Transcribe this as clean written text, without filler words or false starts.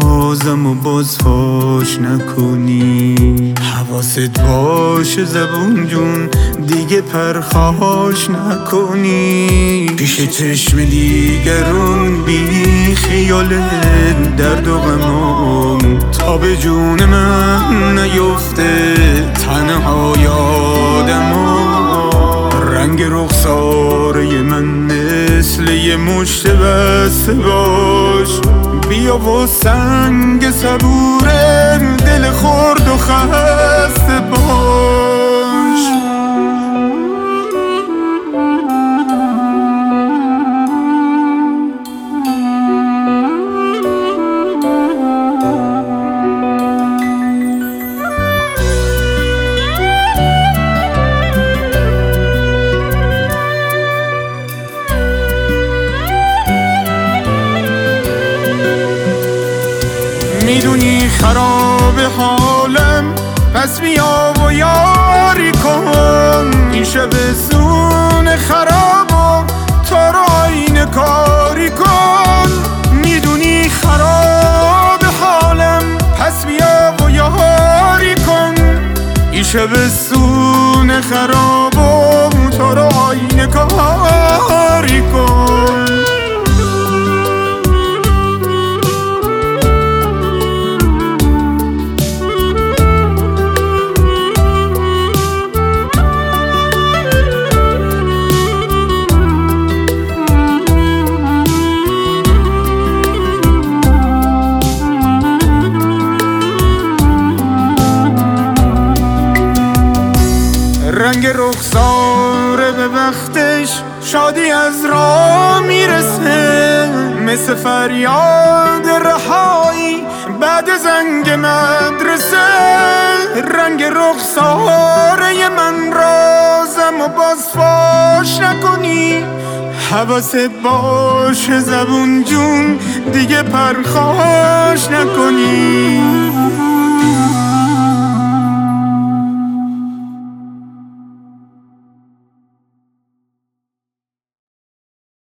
رازم و باز فاش نکنی. حواست باشه زبون جون دیگه پرخاش نکنی. پیش چشم دیگرون بی خیال درد و غمام تا به جون من نیفته تنها یادم. رنگ رخساره من مثل یه مشت بسته باش. بیا و سنگ صبور دل خورد و خسته باش. میدونی خراب حالم پس بیا و یاری کن. این شب زون خرابو تا رو آینه کاری کن. میدونی خراب حالم پس بیا و یاری کن. این شب زون خرابو تا رو آینه کاری کن. رنگ رخساره به وقتش شادی از راه میرسه. مثل فریاد رهایی بعد زنگ مدرسه. رنگ رخساره من رازم و باز فاش نکنی. حواست باشه زبون جون دیگه پرخاش نکنی.